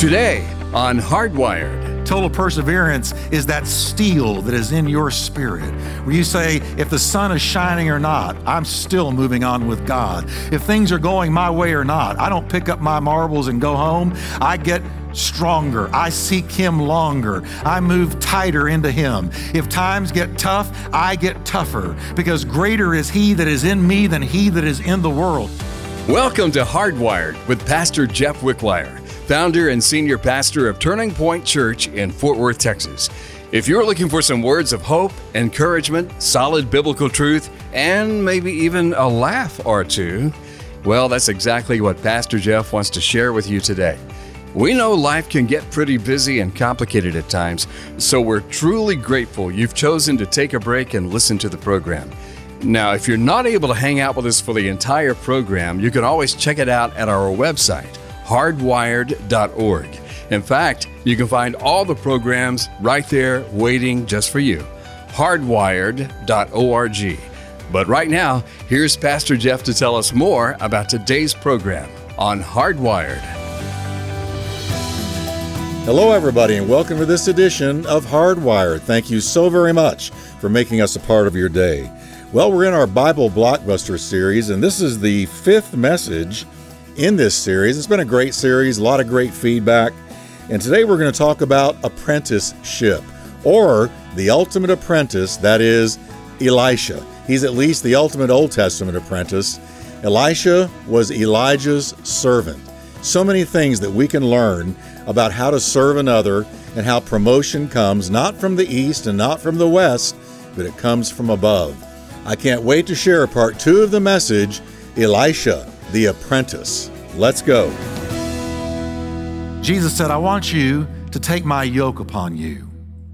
Today on Hardwired. Total perseverance is that steel that is in your spirit, where you say, if the sun is shining or not, I'm still moving on with God. If things are going my way or not, I don't pick up my marbles and go home. I get stronger. I seek Him longer. I move tighter into Him. If times get tough, I get tougher, because greater is He that is in me than he that is in the world. Welcome to Hardwired with Pastor Jeff Wickwire, founder and senior pastor of Turning Point Church in Fort Worth, Texas. If you're looking for some words of hope, encouragement, solid biblical truth, and maybe even a laugh or two, well, that's exactly what Pastor Jeff wants to share with you today. We know life can get pretty busy and complicated at times, so we're truly grateful you've chosen to take a break and listen to the program. Now, if you're not able to hang out with us for the entire program, you can always check it out at our website, hardwired.org. In fact, you can find all the programs right there waiting just for you, hardwired.org. But right now, here's Pastor Jeff to tell us more about today's program on Hardwired. Hello, everybody, and welcome to this edition of Hardwired. Thank you so very much for making us a part of your day. Well, we're in our Bible Blockbuster series, and this is the fifth message in this series. It's been a great series, a lot of great feedback, and today we're going to talk about apprenticeship, or the ultimate apprentice, that is Elisha. He's at least the ultimate Old Testament apprentice. Elisha was Elijah's servant. So many things that we can learn about how to serve another and how promotion comes not from the east and not from the west, but it comes from above. I can't wait to share part 2 of the message, Elisha, the apprentice. Let's go. Jesus said, I want you to take my yoke upon you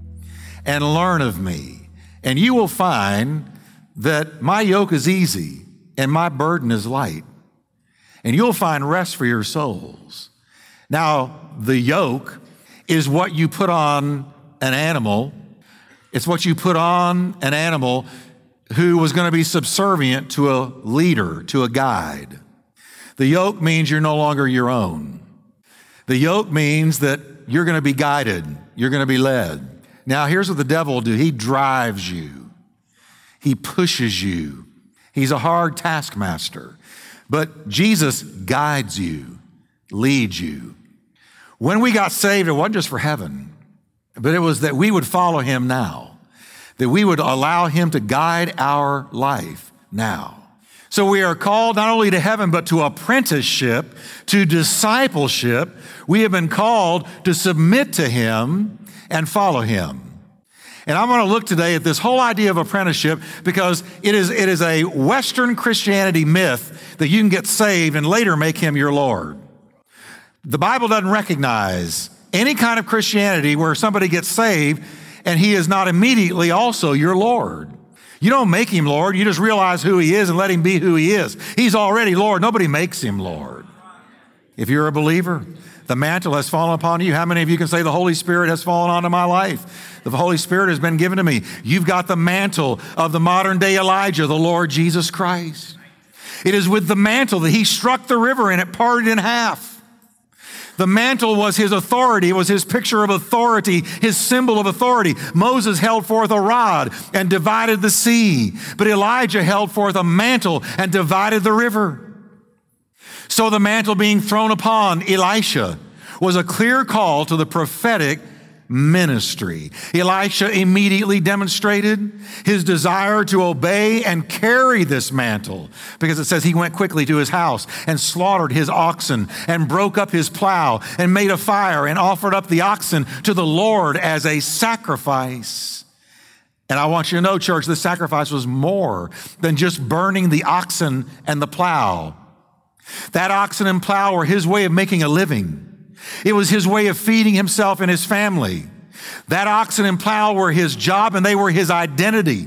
and learn of me, and you will find that my yoke is easy and my burden is light, and you'll find rest for your souls. Now, the yoke is what you put on an animal. It's what you put on an animal who was going to be subservient to a leader, to a guide. The yoke means you're no longer your own. The yoke means that you're going to be guided. You're going to be led. Now, here's what the devil will do. He drives you. He pushes you. He's a hard taskmaster. But Jesus guides you, leads you. When we got saved, it wasn't just for heaven, but it was that we would follow Him now, that we would allow Him to guide our life now. So we are called not only to heaven, but to apprenticeship, to discipleship. We have been called to submit to Him and follow Him. And I'm going to look today at this whole idea of apprenticeship because it is a Western Christianity myth that you can get saved and later make Him your Lord. The Bible doesn't recognize any kind of Christianity where somebody gets saved and He is not immediately also your Lord. You don't make Him Lord. You just realize who He is and let Him be who He is. He's already Lord. Nobody makes Him Lord. If you're a believer, the mantle has fallen upon you. How many of you can say the Holy Spirit has fallen onto my life? The Holy Spirit has been given to me. You've got the mantle of the modern day Elijah, the Lord Jesus Christ. It is with the mantle that He struck the river and it parted in half. The mantle was His authority. It was His picture of authority, His symbol of authority. Moses held forth a rod and divided the sea, but Elijah held forth a mantle and divided the river. So the mantle being thrown upon Elisha was a clear call to the prophetic ministry. Elisha immediately demonstrated his desire to obey and carry this mantle, because it says he went quickly to his house and slaughtered his oxen and broke up his plow and made a fire and offered up the oxen to the Lord as a sacrifice. And I want you to know, church, this sacrifice was more than just burning the oxen and the plow. That oxen and plow were his way of making a living. It was his way of feeding himself and his family. That oxen and plow were his job and they were his identity.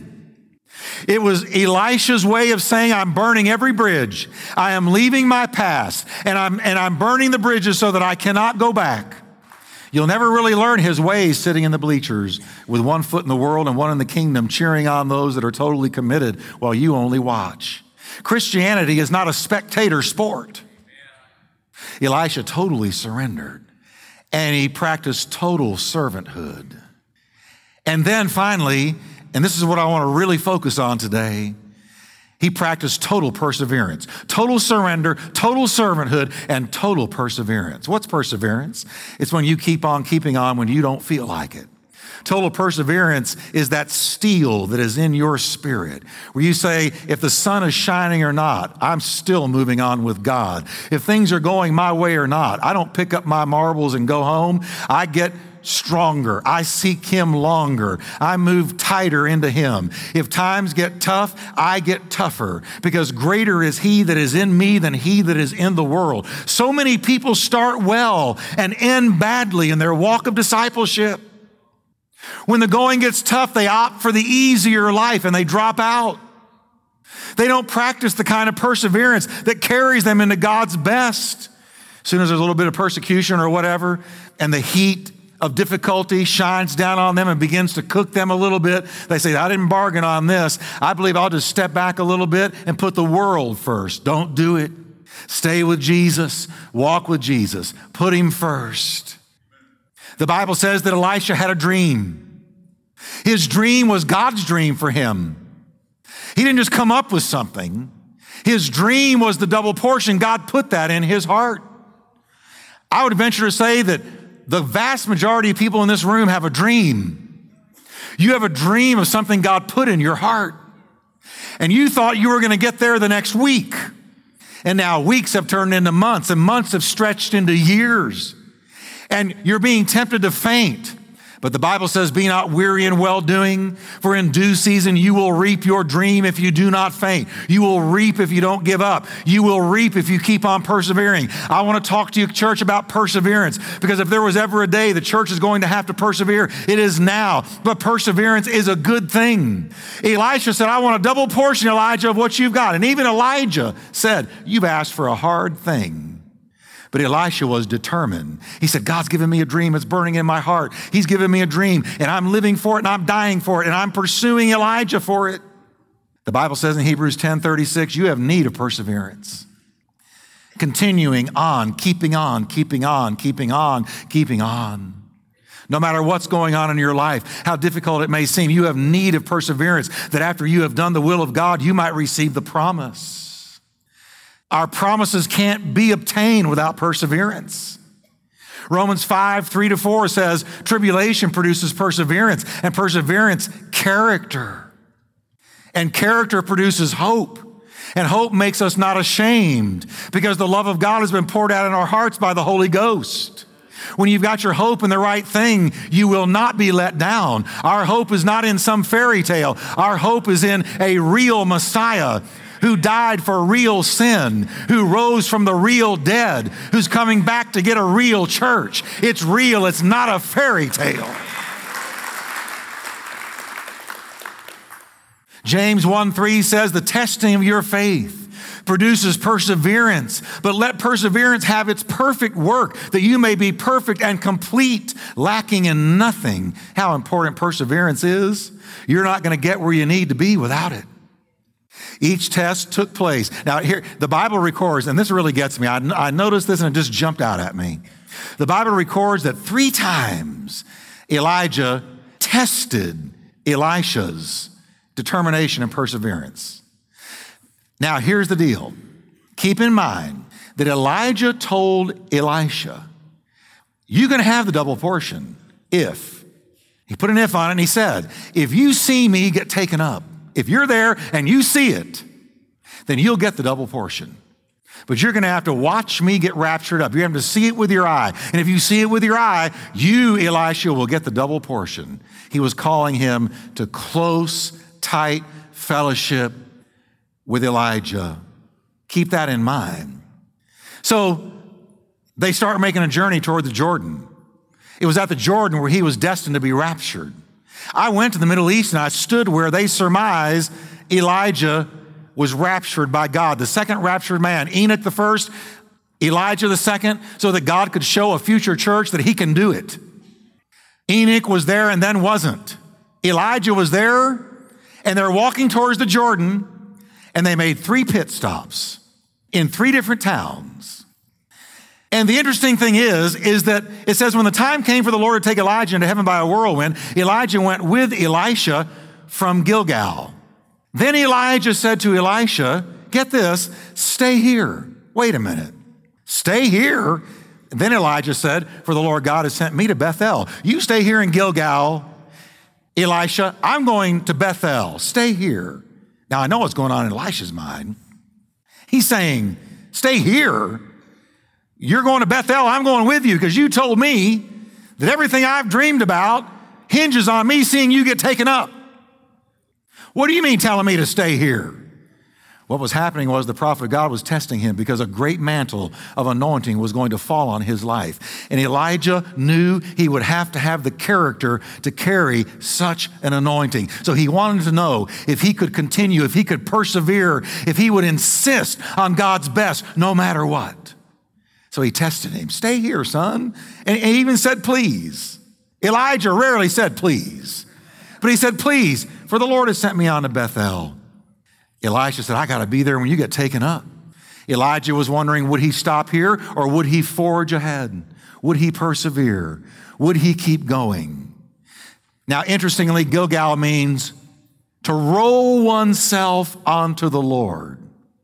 It was Elisha's way of saying, I'm burning every bridge. I am leaving my past and I'm burning the bridges so that I cannot go back. You'll never really learn his ways sitting in the bleachers with one foot in the world and one in the kingdom, cheering on those that are totally committed while you only watch. Christianity is not a spectator sport. Elisha totally surrendered. and he practiced total servanthood. And then finally, and this is what I want to really focus on today, he practiced total perseverance, total surrender, total servanthood, and total perseverance. What's perseverance? It's when you keep on keeping on when you don't feel like it. Total perseverance is that steel that is in your spirit, where you say, if the sun is shining or not, I'm still moving on with God. If things are going my way or not, I don't pick up my marbles and go home. I get stronger. I seek him longer. I move tighter into him. If times get tough, I get tougher, because greater is he that is in me than he that is in the world. So many people start well and end badly in their walk of discipleship. When the going gets tough, they opt for the easier life and they drop out. They don't practice the kind of perseverance that carries them into God's best. As soon as there's a little bit of persecution or whatever, and the heat of difficulty shines down on them and begins to cook them a little bit, they say, I didn't bargain on this. I believe I'll just step back a little bit and put the world first. Don't do it. Stay with Jesus. Walk with Jesus. Put him first. The Bible says that Elisha had a dream. His dream was God's dream for him. He didn't just come up with something. His dream was the double portion. God put that in his heart. I would venture to say that the vast majority of people in this room have a dream. You have a dream of something God put in your heart. And you thought you were going to get there the next week. And now weeks have turned into months, and months have stretched into years. And you're being tempted to faint. But the Bible says, be not weary in well-doing, for in due season you will reap your dream if you do not faint. You will reap if you don't give up. You will reap if you keep on persevering. I want to talk to you, church, about perseverance, because if there was ever a day the church is going to have to persevere, it is now. But perseverance is a good thing. Elisha said, I want a double portion, Elijah, of what you've got. And even Elijah said, you've asked for a hard thing. But Elisha was determined. He said, God's given me a dream. It's burning in my heart. He's given me a dream, and I'm living for it, and I'm dying for it, and I'm pursuing Elijah for it. The Bible says in Hebrews 10:36, you have need of perseverance. Continuing on, keeping on, keeping on, keeping on, keeping on. No matter what's going on in your life, how difficult it may seem, you have need of perseverance, that after you have done the will of God, you might receive the promise. Our promises can't be obtained without perseverance. Romans 5:3-4 says, tribulation produces perseverance, and perseverance, character. And character produces hope. And hope makes us not ashamed, because the love of God has been poured out in our hearts by the Holy Ghost. When you've got your hope in the right thing, you will not be let down. Our hope is not in some fairy tale. Our hope is in a real Messiah who died for real sin, who rose from the real dead, who's coming back to get a real church. It's real. It's not a fairy tale. James 1:3 says, the testing of your faith produces perseverance, but let perseverance have its perfect work, that you may be perfect and complete, lacking in nothing. How important perseverance is. You're not going to get where you need to be without it. Each test took place. Now here, the Bible records, and this really gets me. I noticed this and it just jumped out at me. The Bible records that 3 times Elijah tested Elisha's determination and perseverance. Now here's the deal. Keep in mind that Elijah told Elisha, you're going to have the double portion if. He put an if on it and he said, if you see me get taken up, if you're there and you see it, then you'll get the double portion. But you're going to have to watch me get raptured up. You're going to have to see it with your eye. And if you see it with your eye, you, Elisha, will get the double portion. He was calling him to close, tight fellowship with Elijah. Keep that in mind. So they start making a journey toward the Jordan. It was at the Jordan where he was destined to be raptured. I went to the Middle East and I stood where they surmise Elijah was raptured by God. The second raptured man, Enoch the first, Elijah the second, so that God could show a future church that he can do it. Enoch was there and then wasn't. Elijah was there, and they're walking towards the Jordan, and they made 3 pit stops in 3 different towns. And the interesting thing is that it says when the time came for the Lord to take Elijah into heaven by a whirlwind, Elijah went with Elisha from Gilgal. Then Elijah said to Elisha, get this, stay here. Wait a minute. Stay here? Then Elijah said, for the Lord God has sent me to Bethel. You stay here in Gilgal, Elisha. I'm going to Bethel. Stay here. Now, I know what's going on in Elisha's mind. He's saying, stay here. You're going to Bethel. I'm going with you because you told me that everything I've dreamed about hinges on me seeing you get taken up. What do you mean telling me to stay here? What was happening was the prophet of God was testing him because a great mantle of anointing was going to fall on his life. And Elijah knew he would have to have the character to carry such an anointing. So he wanted to know if he could continue, if he could persevere, if he would insist on God's best no matter what. So he tested him. Stay here, son. And he even said, please. Elijah rarely said please. But he said, please, for the Lord has sent me on to Bethel. Elisha said, I got to be there when you get taken up. Elijah was wondering, would he stop here or would he forge ahead? Would he persevere? Would he keep going? Now, interestingly, Gilgal means to roll oneself onto the Lord.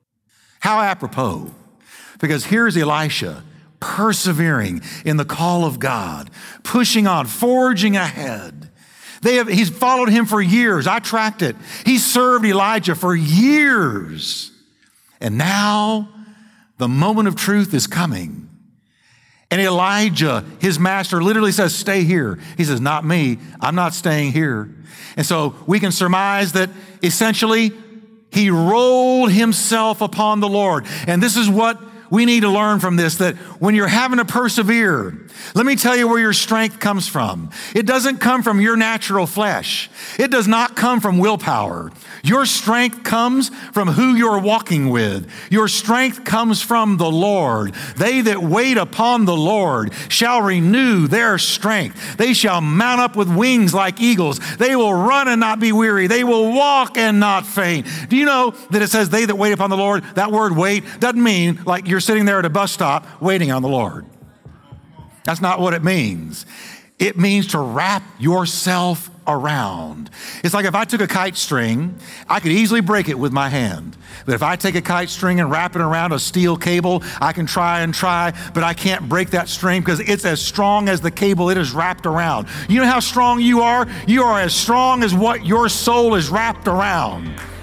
How apropos, because here's Elisha persevering in the call of God, pushing on, forging ahead. He's followed him for years. I tracked it. He served Elijah for years. And now the moment of truth is coming. And Elijah, his master, literally says, stay here. He says, not me. I'm not staying here. And so we can surmise that essentially he rolled himself upon the Lord. And this is what we need to learn from this, that when you're having to persevere, let me tell you where your strength comes from. It doesn't come from your natural flesh. It does not come from willpower. Your strength comes from who you're walking with. Your strength comes from the Lord. They that wait upon the Lord shall renew their strength. They shall mount up with wings like eagles. They will run and not be weary. They will walk and not faint. Do you know that it says they that wait upon the Lord? That word wait doesn't mean like you're sitting there at a bus stop waiting on the Lord. That's not what it means. It means to wrap yourself around. It's like if I took a kite string, I could easily break it with my hand. But if I take a kite string and wrap it around a steel cable, I can try, but I can't break that string because it's as strong as the cable it is wrapped around. You know how strong you are? You are as strong as what your soul is wrapped around.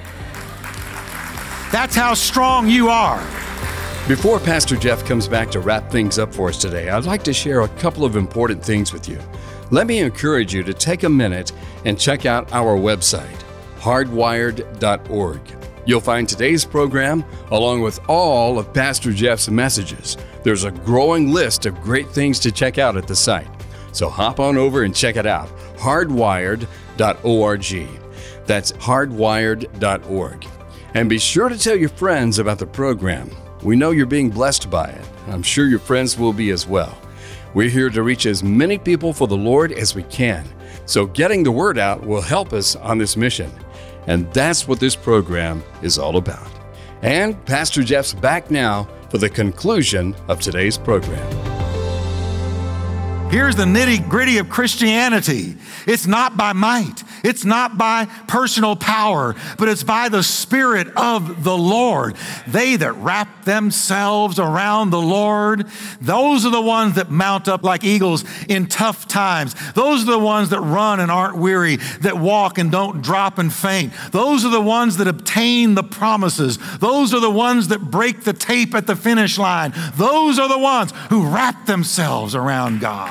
That's how strong you are. Before Pastor Jeff comes back to wrap things up for us today, I'd like to share a couple of important things with you. Let me encourage you to take a minute and check out our website, hardwired.org. You'll find today's program along with all of Pastor Jeff's messages. There's a growing list of great things to check out at the site. So hop on over and check it out, hardwired.org. That's hardwired.org. And be sure to tell your friends about the program. We know you're being blessed by it. I'm sure your friends will be as well. We're here to reach as many people for the Lord as we can. So getting the word out will help us on this mission. And that's what this program is all about. And Pastor Jeff's back now for the conclusion of today's program. Here's the nitty-gritty of Christianity. It's not by might. It's not by personal power, but it's by the Spirit of the Lord. They that wrap themselves around the Lord, those are the ones that mount up like eagles in tough times. Those are the ones that run and aren't weary, that walk and don't drop and faint. Those are the ones that obtain the promises. Those are the ones that break the tape at the finish line. Those are the ones who wrap themselves around God.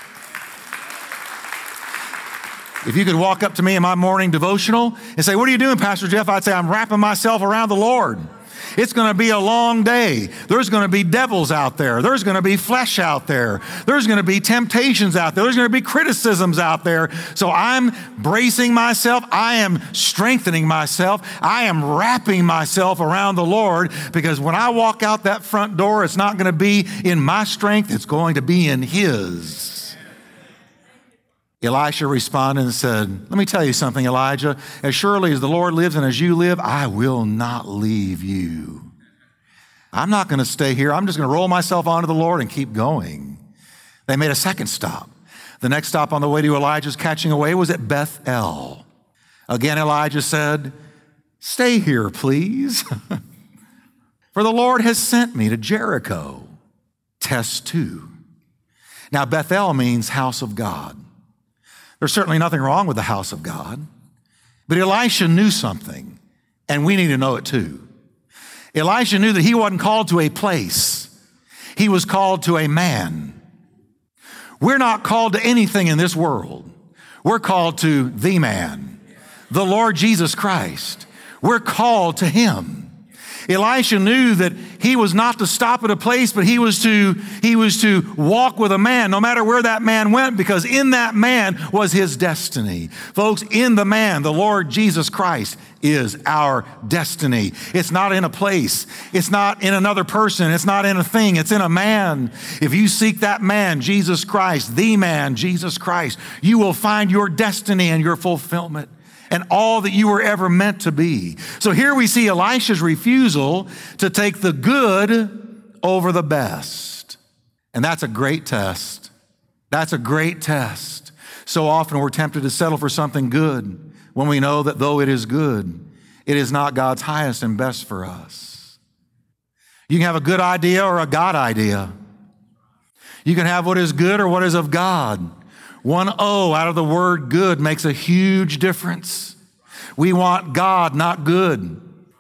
If you could walk up to me in my morning devotional and say, what are you doing, Pastor Jeff? I'd say, I'm wrapping myself around the Lord. It's going to be a long day. There's going to be devils out there. There's going to be flesh out there. There's going to be temptations out there. There's going to be criticisms out there. So I'm bracing myself. I am strengthening myself. I am wrapping myself around the Lord, because when I walk out that front door, it's not going to be in my strength. It's going to be in His. Elisha responded and said, let me tell you something, Elijah. As surely as the Lord lives and as you live, I will not leave you. I'm not going to stay here. I'm just going to roll myself onto the Lord and keep going. They made a second stop. The next stop on the way to Elijah's catching away was at Bethel. Again, Elijah said, stay here, please. For the Lord has sent me to Jericho. Test 2. Now, Bethel means house of God. There's certainly nothing wrong with the house of God. But Elisha knew something, and we need to know it too. Elisha knew that he wasn't called to a place. He was called to a man. We're not called to anything in this world. We're called to the man, the Lord Jesus Christ. We're called to him. Elisha knew that he was not to stop at a place, but he was to walk with a man, no matter where that man went, because in that man was his destiny. Folks, in the man, the Lord Jesus Christ is our destiny. It's not in a place. It's not in another person. It's not in a thing. It's in a man. If you seek that man, Jesus Christ, the man, Jesus Christ, you will find your destiny and your fulfillment and all that you were ever meant to be. So here we see Elisha's refusal to take the good over the best. And that's a great test. That's a great test. So often we're tempted to settle for something good when we know that though it is good, it is not God's highest and best for us. You can have a good idea or a God idea. You can have what is good or what is of God. One O out of the word good makes a huge difference. We want God, not good.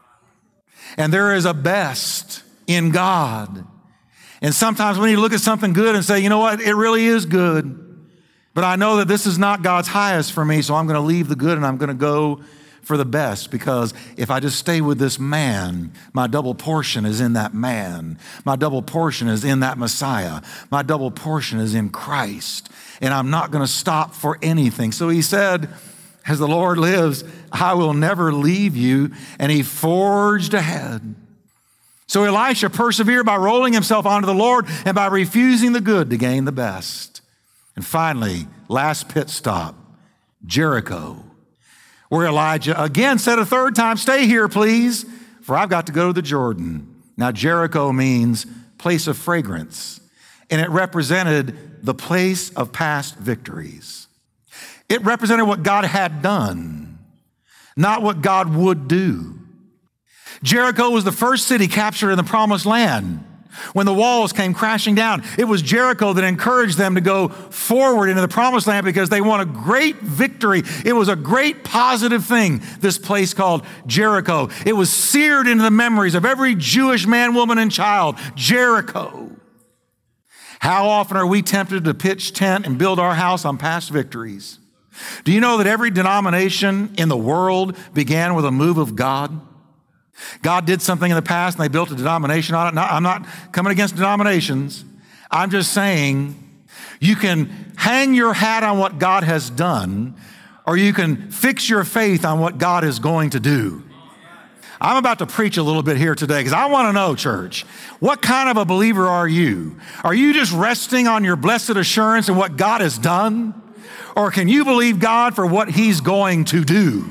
And there is a best in God. And sometimes we need to look at something good and say, you know what, it really is good. But I know that this is not God's highest for me, so I'm going to leave the good and I'm going to go for the best, because if I just stay with this man, my double portion is in that man. My double portion is in that Messiah. My double portion is in Christ. And I'm not going to stop for anything. So he said, as the Lord lives, I will never leave you. And he forged ahead. So Elisha persevered by rolling himself onto the Lord and by refusing the good to gain the best. And finally, last pit stop, Jericho, where Elijah again said a third time, stay here, please, for I've got to go to the Jordan. Now, Jericho means place of fragrance, and it represented the place of past victories. It represented what God had done, not what God would do. Jericho was the first city captured in the Promised Land. When the walls came crashing down, it was Jericho that encouraged them to go forward into the Promised Land because they won a great victory. It was a great positive thing, this place called Jericho. It was seared into the memories of every Jewish man, woman, and child, Jericho. How often are we tempted to pitch tent and build our house on past victories? Do you know that every denomination in the world began with a move of God? God did something in the past and they built a denomination on it. I'm not coming against denominations. I'm just saying you can hang your hat on what God has done, or you can fix your faith on what God is going to do. I'm about to preach a little bit here today because I want to know, church, what kind of a believer are you? Are you just resting on your blessed assurance and what God has done? Or can you believe God for what he's going to do?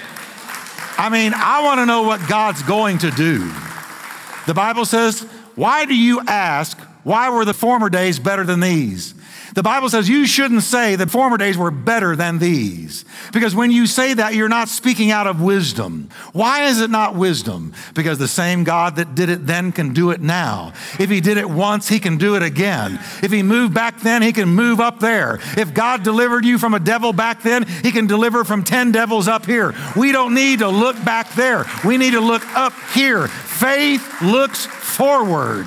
I mean, I want to know what God's going to do. The Bible says, why do you ask, why were the former days better than these? The Bible says you shouldn't say that former days were better than these. Because when you say that, you're not speaking out of wisdom. Why is it not wisdom? Because the same God that did it then can do it now. If he did it once, he can do it again. If he moved back then, he can move up there. If God delivered you from a devil back then, he can deliver from 10 devils up here. We don't need to look back there. We need to look up here. Faith looks forward.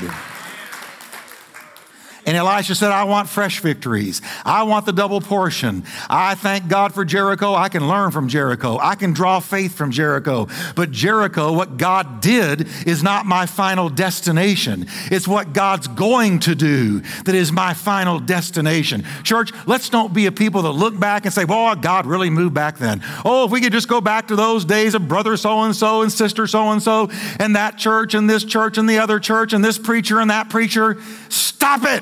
And Elisha said, I want fresh victories. I want the double portion. I thank God for Jericho. I can learn from Jericho. I can draw faith from Jericho. But Jericho, what God did, is not my final destination. It's what God's going to do that is my final destination. Church, let's don't be a people that look back and say, well, God really moved back then. Oh, if we could just go back to those days of brother so-and-so and sister so-and-so and that church and this church and the other church and this preacher and that preacher. Stop it.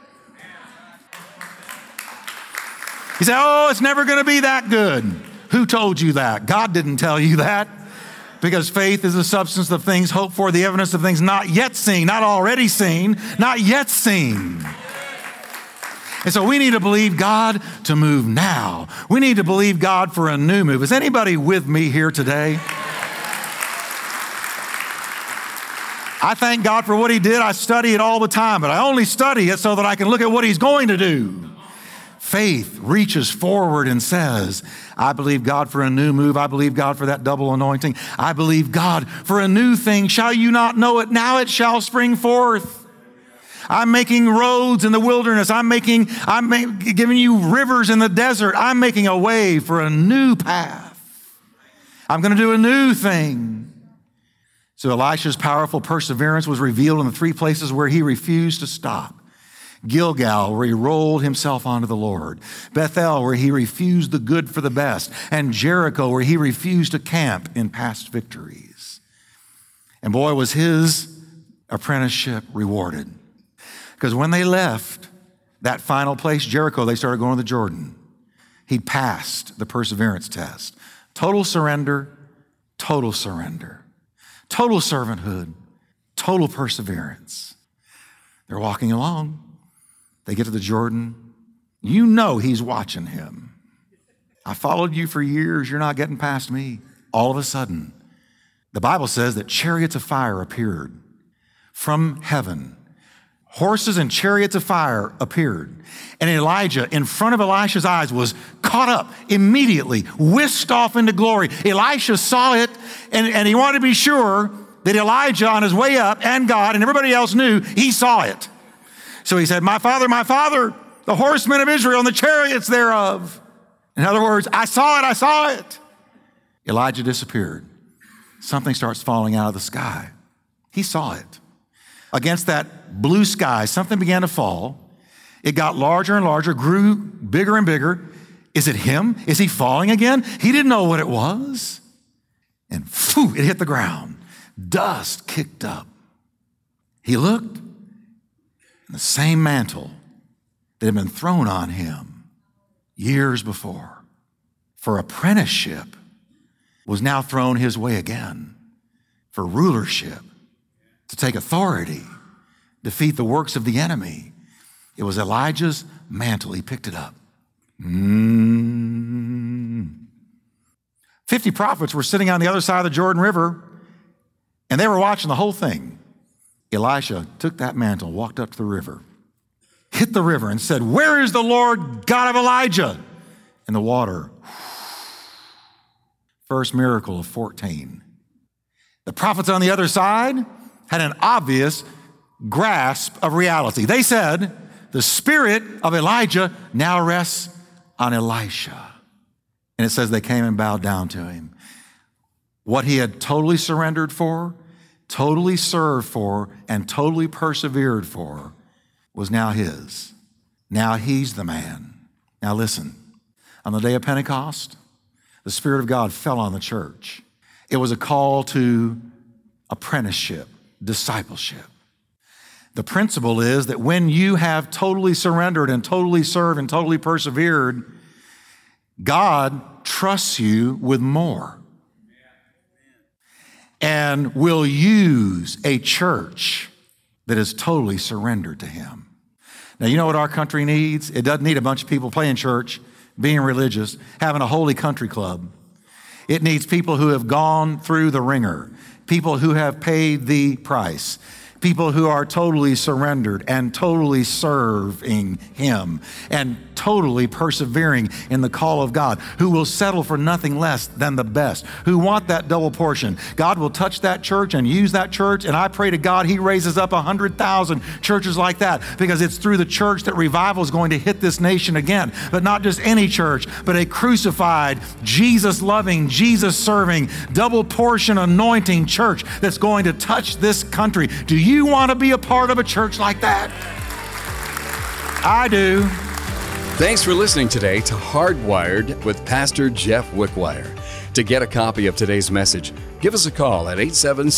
You say, oh, it's never going to be that good. Who told you that? God didn't tell you that. Because faith is the substance of things hoped for, the evidence of things not yet seen, not already seen, not yet seen. And so we need to believe God to move now. We need to believe God for a new move. Is anybody with me here today? I thank God for what he did. I study it all the time, but I only study it so that I can look at what he's going to do. Faith reaches forward and says, I believe God for a new move. I believe God for that double anointing. I believe God for a new thing. Shall you not know it? Now it shall spring forth. I'm making roads in the wilderness. I'm giving you rivers in the desert. I'm making a way for a new path. I'm going to do a new thing. So Elisha's powerful perseverance was revealed in the three places where he refused to stop. Gilgal, where he rolled himself onto the Lord. Bethel, where he refused the good for the best. And Jericho, where he refused to camp in past victories. And boy, was his apprenticeship rewarded. Because when they left that final place, Jericho, they started going to the Jordan. He passed the perseverance test. Total surrender, total surrender. Total servanthood, total perseverance. They're walking along. They get to the Jordan. You know he's watching him. I followed you for years. You're not getting past me. All of a sudden, the Bible says that chariots of fire appeared from heaven. Horses and chariots of fire appeared. And Elijah, in front of Elisha's eyes, was caught up immediately, whisked off into glory. Elisha saw it, and he wanted to be sure that Elijah, on his way up, and God, and everybody else knew, he saw it. So he said, my father, the horsemen of Israel and the chariots thereof. In other words, I saw it. Elijah disappeared. Something starts falling out of the sky. He saw it. Against that blue sky, something began to fall. It got larger and larger, grew bigger and bigger. Is it him? Is he falling again? He didn't know what it was. And it hit the ground. Dust kicked up. He looked, and the same mantle that had been thrown on him years before for apprenticeship was now thrown his way again for rulership, to take authority, defeat the works of the enemy. It was Elijah's mantle. He picked it up. 50 prophets were sitting on the other side of the Jordan River, and they were watching the whole thing. Elisha took that mantle, walked up to the river, hit the river, and said, where is the Lord God of Elijah? And the water, first miracle of 14. The prophets on the other side had an obvious grasp of reality. They said, the spirit of Elijah now rests on Elisha. And it says they came and bowed down to him. What he had totally surrendered for, totally served for, and totally persevered for was now his. Now he's the man. Now listen, on the day of Pentecost, the Spirit of God fell on the church. It was a call to apprenticeship, discipleship. The principle is that when you have totally surrendered and totally served and totally persevered, God trusts you with more and will use a church that is totally surrendered to him. Now, you know what our country needs? It doesn't need a bunch of people playing church, being religious, having a holy country club. It needs people who have gone through the ringer, people who have paid the price, people who are totally surrendered and totally serving him and totally persevering in the call of God, who will settle for nothing less than the best, who want that double portion. God will touch that church and use that church, and I pray to God he raises up 100,000 churches like that, because it's through the church that revival is going to hit this nation again. But not just any church, but a crucified, Jesus-loving, Jesus-serving, double portion anointing church that's going to touch this country. Do you want to be a part of a church like that? I do. Thanks for listening today to Hardwired with Pastor Jeff Wickwire. To get a copy of today's message, give us a call at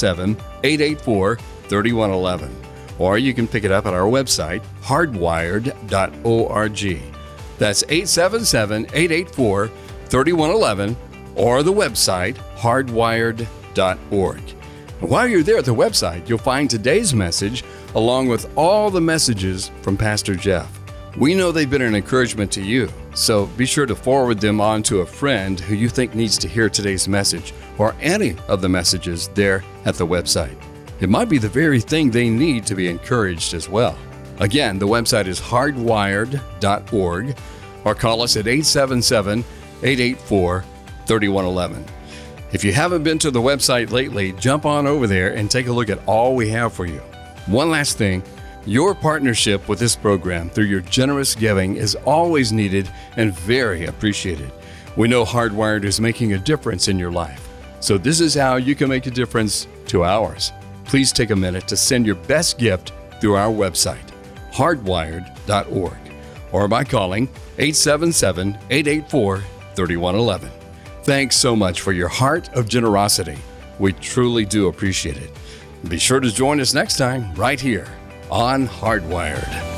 877-884-3111. Or you can pick it up at our website, hardwired.org. That's 877-884-3111 or the website, hardwired.org. hardwired.org. And while you're there at the website, you'll find today's message along with all the messages from Pastor Jeff. We know they've been an encouragement to you, so be sure to forward them on to a friend who you think needs to hear today's message or any of the messages there at the website. It might be the very thing they need to be encouraged as well. Again, the website is hardwired.org, or call us at 877-884-3111. If you haven't been to the website lately, jump on over there and take a look at all we have for you. One last thing, your partnership with this program through your generous giving is always needed and very appreciated. We know Hardwired is making a difference in your life, so this is how you can make a difference to ours. Please take a minute to send your best gift through our website, hardwired.org, or by calling 877-884-3111. Thanks so much for your heart of generosity. We truly do appreciate it. Be sure to join us next time right here on Hardwired.